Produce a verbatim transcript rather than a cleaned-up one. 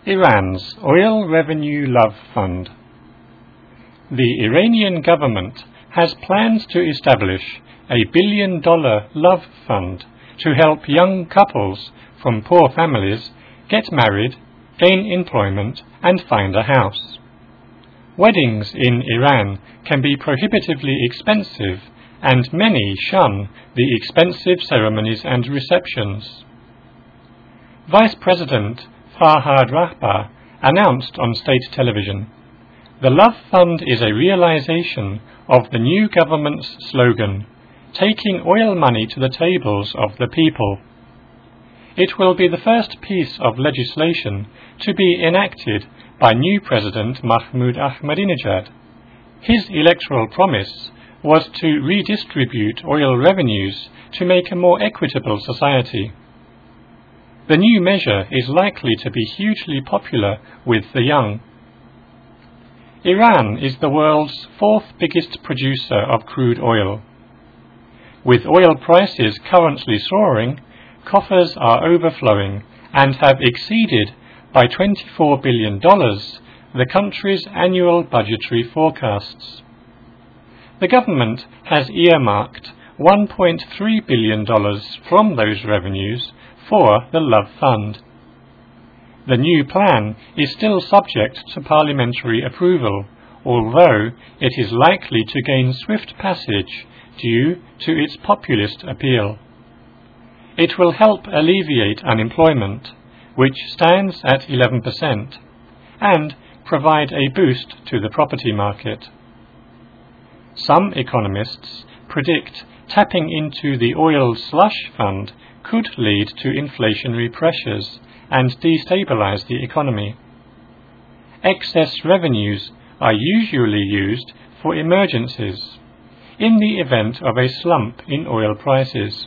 Iran's Oil Revenue Love Fund. The Iranian government has plans to establish a billion-dollar love fund to help young couples from poor families get married, gain employment, and find a house. Weddings in Iran can be prohibitively expensive, and many shun the expensive ceremonies and receptions. Vice President Farhad Rahbar announced on state television, "The Love Fund is a realization of the new government's slogan, taking oil money to the tables of the people. It will be the first piece of legislation to be enacted by new President Mahmoud Ahmadinejad. His electoral promise was to redistribute oil revenues to make a more equitable society. The new measure is likely to be hugely popular with the young." Iran is the world's fourth biggest producer of crude oil. With oil prices currently soaring, coffers are overflowing and have exceeded by twenty-four billion dollars the country's annual budgetary forecasts. The government has earmarked one point three billion dollars from those revenues for the Love Fund. The new plan is still subject to parliamentary approval, although it is likely to gain swift passage due to its populist appeal. It will help alleviate unemployment, which stands at eleven percent, and provide a boost to the property market. Some economists predict tapping into the oil slush fund could lead to inflationary pressures and destabilize the economy. Excess revenues are usually used for emergencies, in the event of a slump in oil prices.